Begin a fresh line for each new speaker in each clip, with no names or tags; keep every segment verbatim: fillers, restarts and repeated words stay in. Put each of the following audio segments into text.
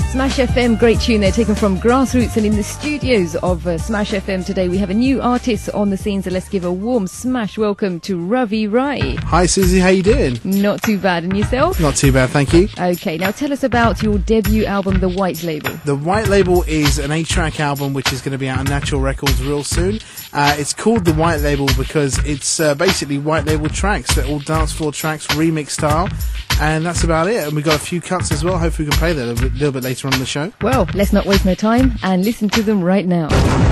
Smash F M, great tune there, taken from Grassroots. And in the studios of uh, Smash F M today, we have a new artist on the scene, so let's give a warm smash welcome to Ravi Rai.
Hi Susie, how you doing?
Not too bad, and yourself?
Not too bad, thank you.
Okay, now tell us about your debut album, The White Label.
The White Label is an eight-track album which is going to be out on Natural Records real soon. Uh, it's called The White Label because it's uh, basically white label tracks. They're all dance floor tracks, remix style. And that's about it. And we've got a few cuts as well. Hopefully we can play that a little bit, little bit later on in the show.
Well, let's not waste no time and listen to them right now.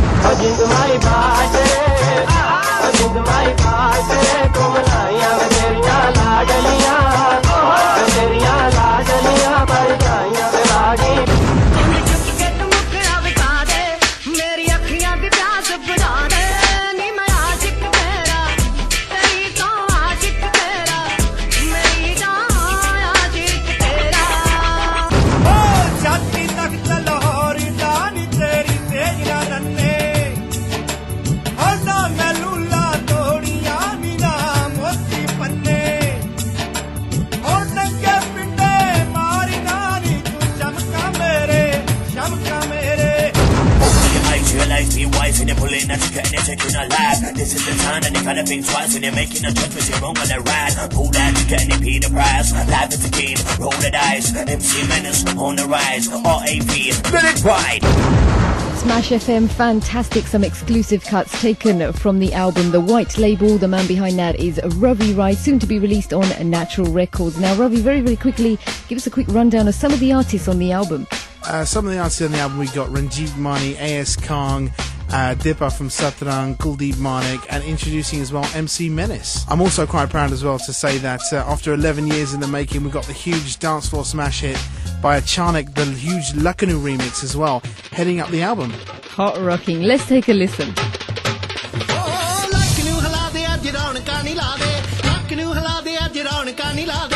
And you're pulling that chicken and you're taking a lap. This is the time that they kinda think twice when you're making a judgment, you're wrong on the ride. Pull that chicken and pay the price. Life is a game, roll the dice. M C Menace on the rise. R A P, let it ride.
Smash F M, fantastic. Some exclusive cuts taken from the album The White Label. The man behind that is Ravi Rai, soon to be released on Natural Records. Now, Ravi, very, very quickly, give us a quick rundown of some of the artists on the album.
Uh, some of the artists on the album, we got Ranjit Mani, A S Kong, uh, Dipper from Satrang, Kuldeep Manik, and introducing as well M C Menace. I'm also quite proud as well to say that uh, after eleven years in the making, we got the huge dance floor smash hit by Achanak, the huge Lucknow remix as well, heading up the album.
Hot rocking. Let's take a listen.
Oh,